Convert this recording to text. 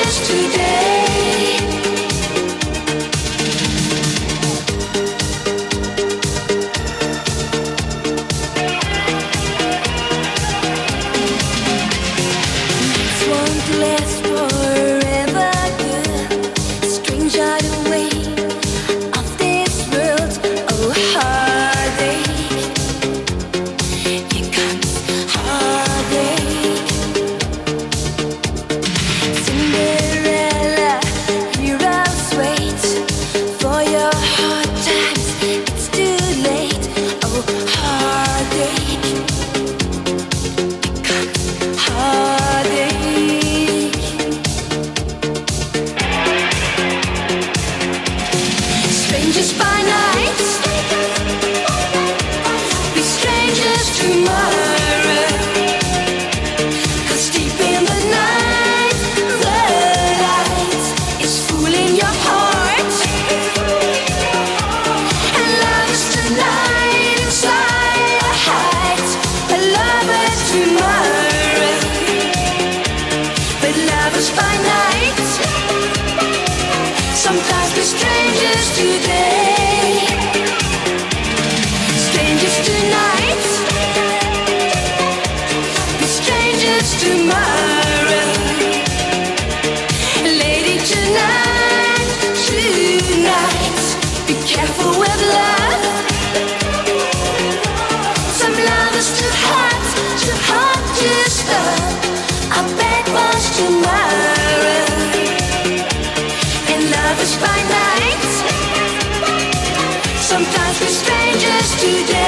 strangers today. This won't last forever, girl. Strange are the way of this world. Oh, heartache. Here comes heartache. Cinderella, heroes wait for your hard times. It's too late. Oh, heartache. Here comes heartache. Strangers by night, be strangers tomorrow. 'Cause deep in the night, the light is fooling your heart. And love is tonight inside your heart. A lover tomorrow, but lovers by night. Sometimes we're strangers today, strangers tonight, we're strangers tomorrow. Lady tonight, tonight, be careful with love. Some love is too hot to stop. I bet was tomorrow. And love is by night. Sometimes we're strangers today.